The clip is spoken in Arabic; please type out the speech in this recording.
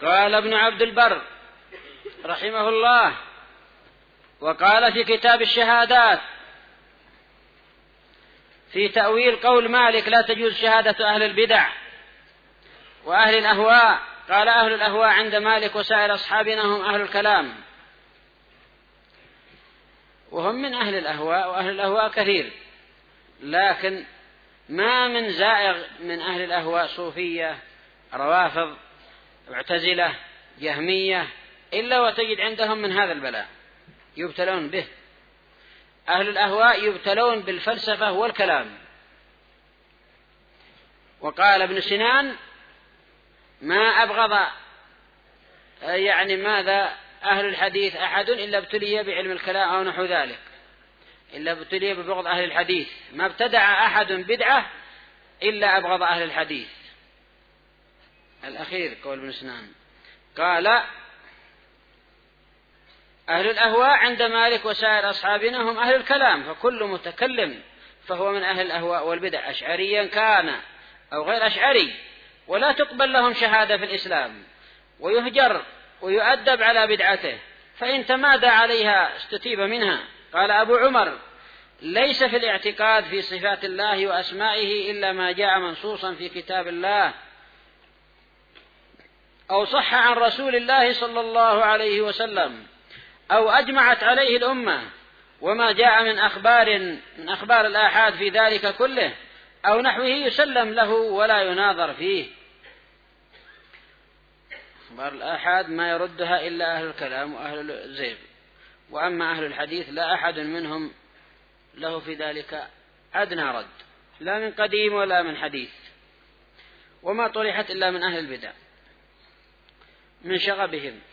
قال ابن عبد البر رحمه الله وقال في كتاب الشهادات في تأويل قول مالك لا تجوز شهادة أهل البدع وأهل الأهواء، قال أهل الأهواء عند مالك وسائر أصحابنا هم أهل الكلام، وهم من أهل الأهواء، وأهل الأهواء كثير، لكن ما من زائغ من أهل الأهواء صوفية روافض معتزلة جهمية إلا وتجد عندهم من هذا البلاء يبتلون به. أهل الأهواء يبتلون بالفلسفة والكلام. وقال ابن سنان ما أبغض ماذا أهل الحديث أحد إلا ابتلي بعلم الكلام أو نحو ذلك، إلا ابتلي ببغض أهل الحديث، ما ابتدع أحد بدعة إلا أبغض أهل الحديث. الأخير قول ابن سنان. قال أهل الأهواء عند مالك وسائر أصحابنا هم أهل الكلام، فكل متكلم فهو من أهل الأهواء والبدع أشعريا كان أو غير أشعري، ولا تقبل لهم شهادة في الإسلام، ويهجر ويؤدب على بدعته، فإن تمادى عليها استتيب منها. قال أبو عمر ليس في الاعتقاد في صفات الله وأسمائه إلا ما جاء منصوصا في كتاب الله أو صح عن رسول الله صلى الله عليه وسلم أو أجمعت عليه الأمة، وما جاء من أخبار الآحاد في ذلك كله أو نحوه يسلم له ولا يناظر فيه. أخبار الآحاد ما يردها إلا أهل الكلام وأهل الزيغ، وأما أهل الحديث لا أحد منهم له في ذلك أدنى رد، لا من قديم ولا من حديث، وما طرحت إلا من أهل البدع من شغبهم.